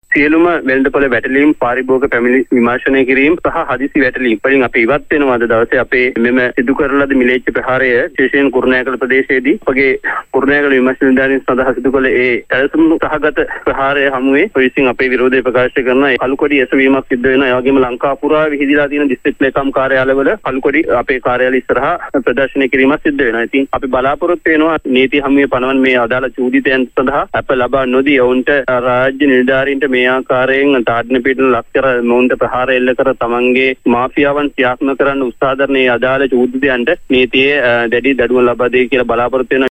සියලුම වෙළඳපොළ වැටලීම් පාරිභෝගික පැමිණිලි විමර්ශනය කිරීම සහ හදිසි වැටලීම් වලින් අපි ඉවත් වෙනවා අද දවසේ අපේ මෙම සිදු කරන ලද මිලේච්ඡ ප්‍රහාරය විශේෂයෙන් කුරුණෑගල ප්‍රදේශයේදී අපගේ කුරුණෑගල විමර්ශන නිලධාරීන් සඳහා සිදු කළ ඒ සැලසුම් සහගත ප්‍රහාරය හමුවේ පොලිසියෙන් අපේ විරෝධය ප්‍රකාශ කරන කළුකොඩි එසවීමක් සිද්ධ වෙනවා. ඒ වගේම ලංකා පුරා විහිදලා තියෙන දිස්ත්‍රික් ලේකම් කාර්යාලවල කළුකොඩි අපේ කාර්යාලය ඉස්සරහා ප්‍රදර්ශනය කිරීමක් සිද්ධ වෙනවා. ඉතින් අපි බලාපොරොත්තු වෙනවා නීති හමුවේ පනවන මේ අදාළ චූදිතයන් සඳහා අප ලබා නොදී ඔවුන්ට රාජ්‍ය නිලධාරීන්ට මේ ආකාරයෙන් තාඩන පීඩන ලක් කර මොවුන්ට ප්‍රහාර එල්ල කර තමන්ගේ මාෆියාවන් ක්‍රියාත්මක කරන්න උත්සාහ කරන අදාළ චූදිතයන්ට නීතියේ දැඩි දඩුවම් ලබා දෙයි කියලා බලාපොරොත්තු වෙනවා.